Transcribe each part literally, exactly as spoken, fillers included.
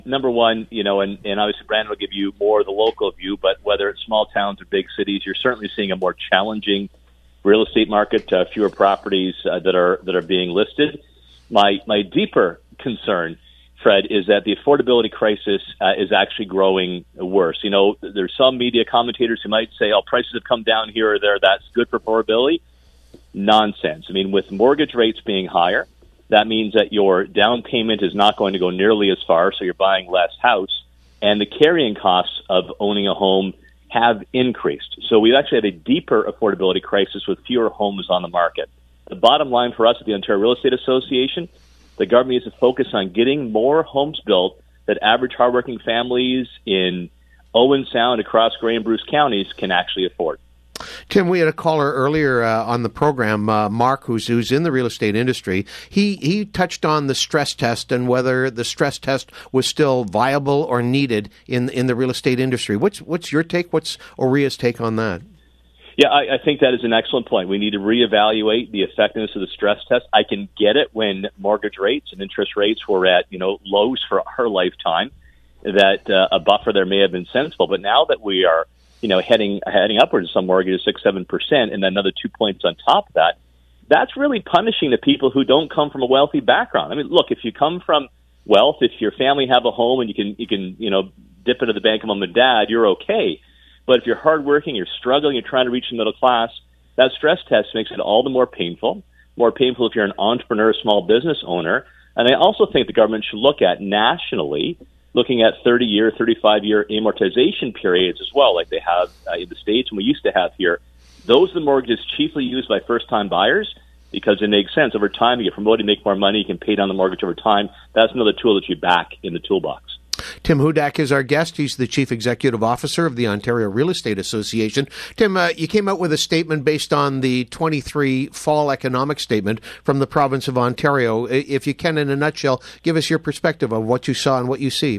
Number one, you know, and, and obviously Brandon will give you more of the local view, but whether it's small towns or big cities, you're certainly seeing a more challenging real estate market, uh, fewer properties uh, that are that are being listed. My my deeper concern, Fred, is that the affordability crisis uh, is actually growing worse. You know, there's some media commentators who might say, oh, prices have come down here or there, that's good for affordability. Nonsense. I mean, with mortgage rates being higher, that means that your down payment is not going to go nearly as far, so you're buying less house, and the carrying costs of owning a home have increased. So we've actually had a deeper affordability crisis with fewer homes on the market. The bottom line for us at the Ontario Real Estate Association, the government needs to focus on getting more homes built that average hardworking families in Owen Sound, across Grey and Bruce counties can actually afford. Tim, we had a caller earlier uh, on the program, uh, Mark, who's who's in the real estate industry. He he touched on the stress test and whether the stress test was still viable or needed in in the real estate industry. What's what's your take? What's Oria's take on that? Yeah, I, I think that is an excellent point. We need to reevaluate the effectiveness of the stress test. I can get it when mortgage rates and interest rates were at, you know, lows for our lifetime, that uh, a buffer there may have been sensible. But now that we are, you know, heading heading upwards of some mortgages, six, seven percent, and then another two points on top of that, that's really punishing the people who don't come from a wealthy background. I mean, look, if you come from wealth, if your family have a home and you can, you can, you know, dip into the bank of mom and dad, you're okay. But if you're hardworking, you're struggling, you're trying to reach the middle class, that stress test makes it all the more painful, more painful if you're an entrepreneur, small business owner. And I also think the government should look at nationally, looking at thirty-year, thirty-five-year amortization periods as well, like they have uh, in the States and we used to have here. Those are the mortgages chiefly used by first-time buyers because it makes sense. Over time, you get promoted, make more money, you can pay down the mortgage over time. That's another tool that you back in the toolbox. Tim Hudak is our guest. He's the Chief Executive Officer of the Ontario Real Estate Association. Tim, uh, you came out with a statement based on the twenty-three fall economic statement from the province of Ontario. If you can, in a nutshell, give us your perspective of what you saw and what you see.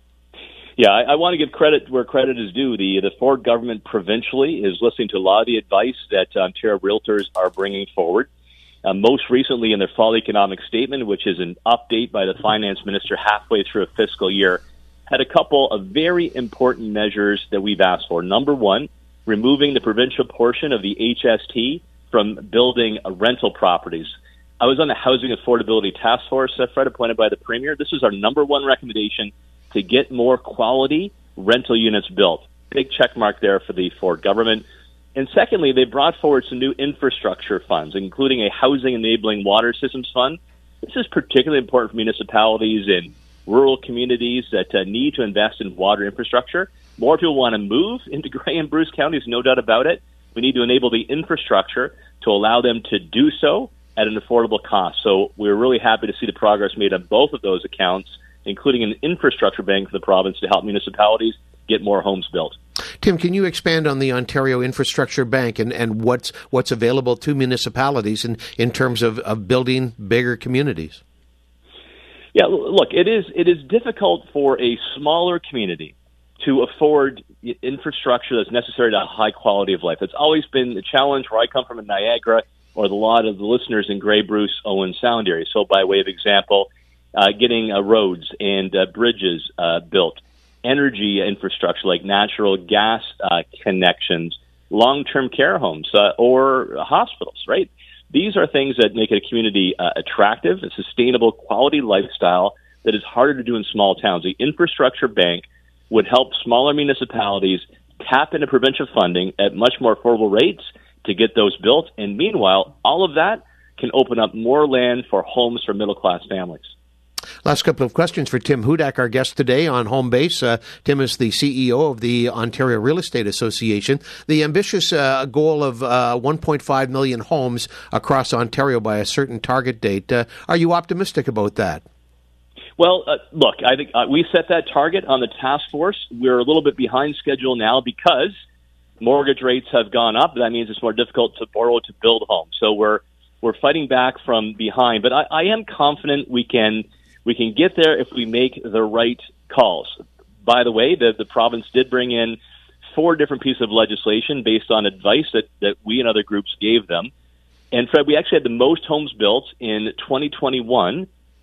Yeah, I, I want to give credit where credit is due. The the Ford government provincially is listening to a lot of the advice that Ontario realtors are bringing forward. Uh, most recently in their fall economic statement, which is an update by the finance minister halfway through a fiscal year, had a couple of very important measures that we've asked for. Number one, removing the provincial portion of the H S T from building uh, rental properties. I was on the Housing Affordability Task Force, uh, Fred, appointed by the Premier. This is our number one recommendation to get more quality rental units built. Big check mark there for the Ford government. And secondly, they brought forward some new infrastructure funds, including a housing enabling water systems fund. This is particularly important for municipalities in rural communities that uh, need to invest in water infrastructure. More people want to move into Grey and Bruce counties, no doubt about it. We need to enable the infrastructure to allow them to do so at an affordable cost. So we're really happy to see the progress made on both of those accounts, including an infrastructure bank for the province to help municipalities get more homes built. Tim, can you expand on the Ontario Infrastructure Bank and, and what's what's available to municipalities in, in terms of, of building bigger communities? Yeah, look, it is it is difficult for a smaller community to afford infrastructure that's necessary to a high quality of life. It's always been the challenge where I come from in Niagara or the lot of the listeners in Grey, Bruce, Owen Sound area. So by way of example, uh, getting uh, roads and uh, bridges uh, built, energy infrastructure like natural gas uh, connections, long-term care homes, uh, or hospitals, right? These are things that make it a community uh, attractive, a sustainable quality lifestyle that is harder to do in small towns. The infrastructure bank would help smaller municipalities tap into provincial funding at much more affordable rates to get those built. And meanwhile, all of that can open up more land for homes for middle-class families. Last couple of questions for Tim Hudak, our guest today on Home Base. Uh, Tim is the C E O of the Ontario Real Estate Association. The ambitious uh, goal of uh, one point five million homes across Ontario by a certain target date. Uh, are you optimistic about that? Well, uh, look, I think uh, we set that target on the task force. We're a little bit behind schedule now because mortgage rates have gone up. That means it's more difficult to borrow to build homes. So we're we're fighting back from behind. But I, I am confident we can we can get there if we make the right calls. By the way, the, the province did bring in four different pieces of legislation based on advice that, that we and other groups gave them. And Fred, we actually had the most homes built in twenty twenty-one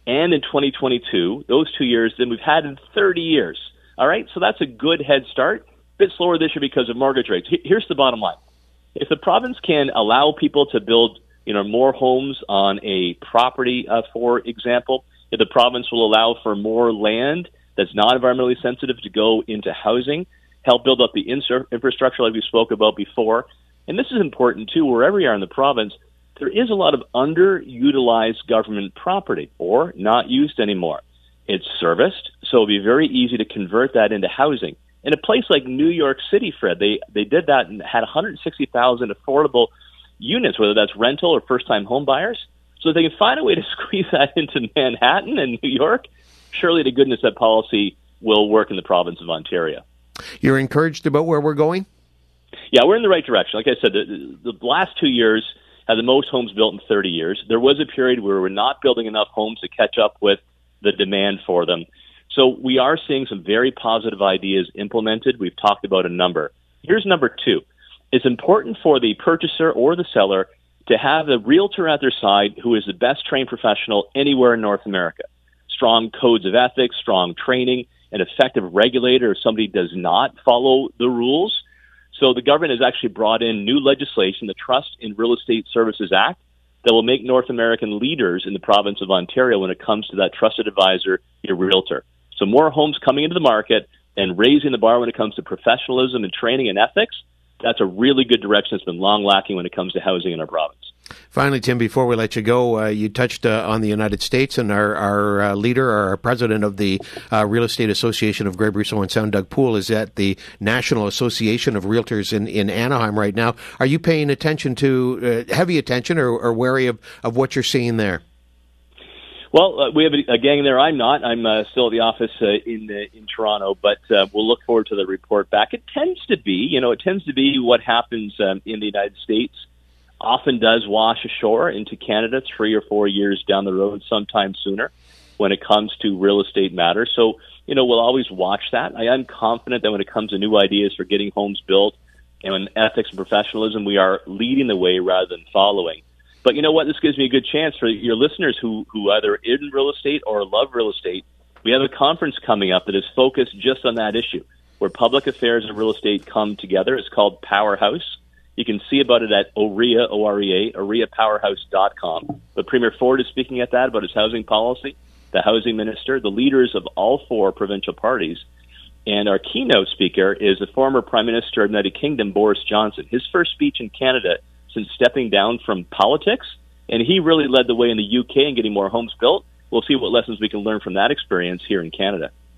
and in twenty twenty-two, those two years, than we've had in thirty years. All right, so that's a good head start. A bit slower this year because of mortgage rates. Here's the bottom line. If the province can allow people to build, you know, more homes on a property, uh, for example, if the province will allow for more land that's not environmentally sensitive to go into housing, help build up the infrastructure like we spoke about before. And this is important, too, wherever you are in the province, there is a lot of underutilized government property or not used anymore. It's serviced, so it'll be very easy to convert that into housing. In a place like New York City, Fred, they, they did that and had one hundred sixty thousand affordable units, whether that's rental or first-time home buyers. So if they can find a way to squeeze that into Manhattan and New York, surely to goodness that policy will work in the province of Ontario. You're encouraged about where we're going? Yeah, we're in the right direction. Like I said, the, the last two years had the most homes built in thirty years. There was a period where we're not building enough homes to catch up with the demand for them. So we are seeing some very positive ideas implemented. We've talked about a number. Here's number two. It's important for the purchaser or the seller to have a realtor at their side who is the best trained professional anywhere in North America. Strong codes of ethics, strong training, an effective regulator if somebody does not follow the rules. So the government has actually brought in new legislation, the Trust in Real Estate Services Act, that will make North American leaders in the province of Ontario when it comes to that trusted advisor, your realtor. So more homes coming into the market and raising the bar when it comes to professionalism and training and ethics. That's a really good direction that's been long lacking when it comes to housing in our province. Finally, Tim, before we let you go, uh, you touched uh, on the United States, and our, our uh, leader, our president of the uh, Real Estate Association of Grey Bruce and Sound, Doug Poole, is at the National Association of Realtors in, in Anaheim right now. Are you paying attention to, uh, heavy attention or, or wary of, of what you're seeing there? Well, uh, we have a, a gang there. I'm not. I'm uh, still at the office uh, in uh, in Toronto, but uh, we'll look forward to the report back. It tends to be, you know, it tends to be what happens um, in the United States often does wash ashore into Canada three or four years down the road, sometime sooner, when it comes to real estate matters. So, you know, we'll always watch that. I am confident that when it comes to new ideas for getting homes built and in ethics and professionalism, we are leading the way rather than following. But you know what? This gives me a good chance for your listeners who, who either are in real estate or love real estate. We have a conference coming up that is focused just on that issue, where public affairs and real estate come together. It's called Powerhouse. You can see about it at O R E A, O R E A, orea powerhouse dot com. But Premier Ford is speaking at that about his housing policy, the housing minister, the leaders of all four provincial parties. And our keynote speaker is the former Prime Minister of the United Kingdom, Boris Johnson. His first speech in Canada since stepping down from politics, and he really led the way in the U K in getting more homes built. We'll see what lessons we can learn from that experience here in Canada.